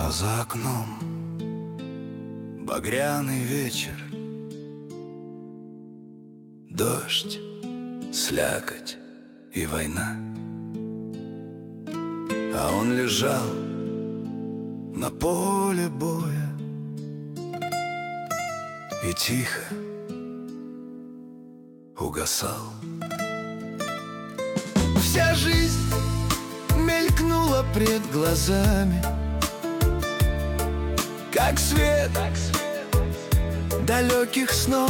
А за окном багряный вечер, дождь, слякоть и война. А он лежал на поле боя и тихо угасал. Вся жизнь мелькнула пред глазами, как свет далеких снов.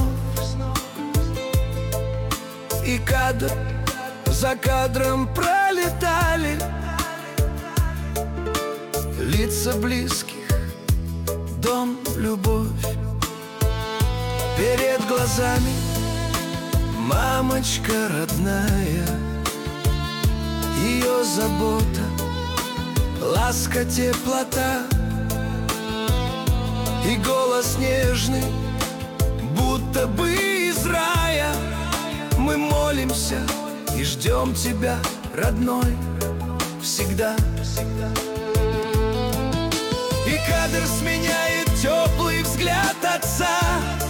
И кадр за кадром пролетали лица близких, дом, любовь. Перед глазами мамочка родная, ее забота, ласка, теплота. И голос нежный, будто бы из рая. Мы молимся и ждем тебя, родной, всегда. И кадр сменяет теплый взгляд отца.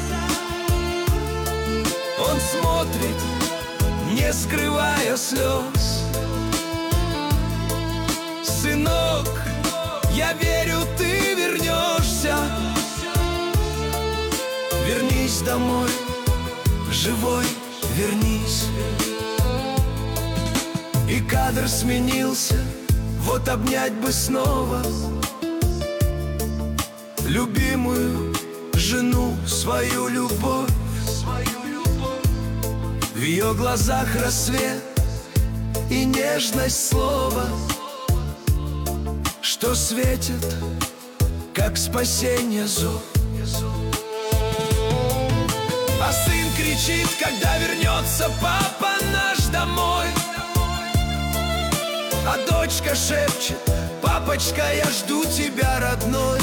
Он смотрит, не скрывая слез. Сынок, я верю, ты вернешься. Вернись домой, живой, вернись. И кадр сменился, вот обнять бы снова любимую жену, свою любовь. В ее глазах рассвет и нежность слова, что светит, как спасение зов. А сын кричит, когда вернется папа наш домой. А дочка шепчет: папочка, я жду тебя, родной.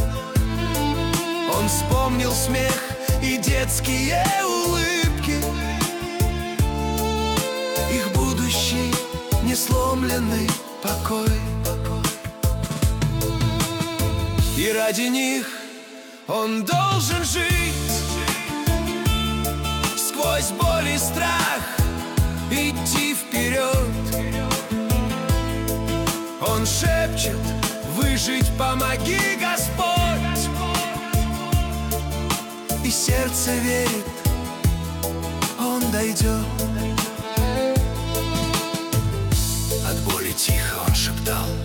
Он вспомнил смех и детские улыбки, их будущий несломленный покой. И ради них он должен жить, сквозь боль и страх идти вперед. Он шепчет: выжить помоги, Господь. И сердце верит, он дойдет. От боли тихо он шептал: